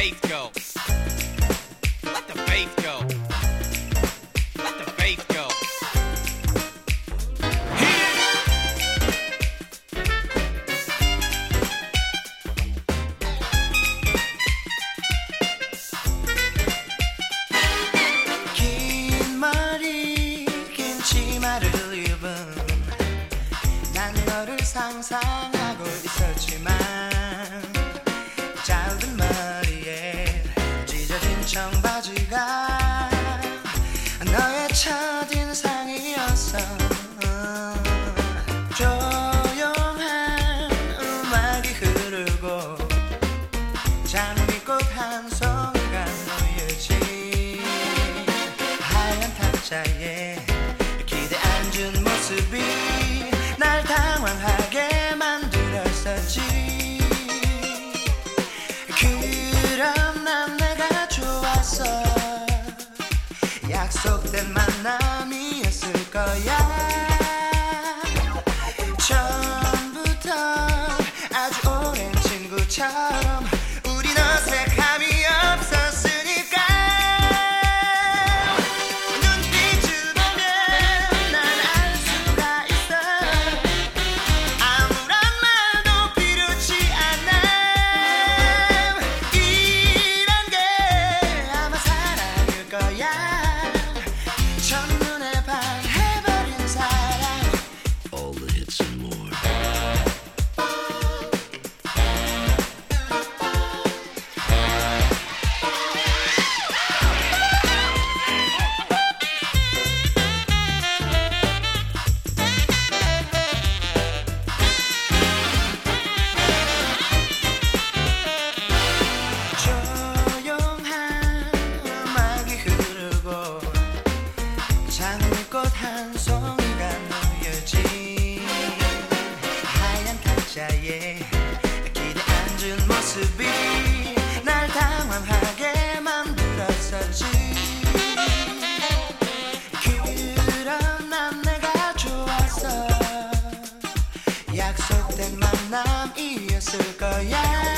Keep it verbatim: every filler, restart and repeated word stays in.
bass go. Let the bass go. Let the bass go. 긴 머리 긴 치마를 입은 난 너를 상상하고 있었지만 짧은 머리에 찢어진 청바지가 너의 첫인상이었어. 조용한 음악이 흐르고 장미꽃 한 송이가 너의 집 하얀 탁자에 기대 앉은 모습이 날 당황하게 만들었었지. 그럼 난 내가 좋았어. 약속된 만남이었을 거야. 처음부터 아주 오랜 친구처럼 우린 어색함이 없었으니까. 눈빛을 보면 난 알 수가 있어. 아무런 말도 필요치 않아. 이런 게 아마 사랑일 거야. 첫눈에 반해버린 사랑. All the hits and more. 조용한 음악이 흐르고 장미꽃 한 송이가 놓여진 하얀 탁자에 기대 앉은 모습이 날 당황하게 만들었었지. 그럼 난 내가 좋았어. 약속된 만남이었을 거야.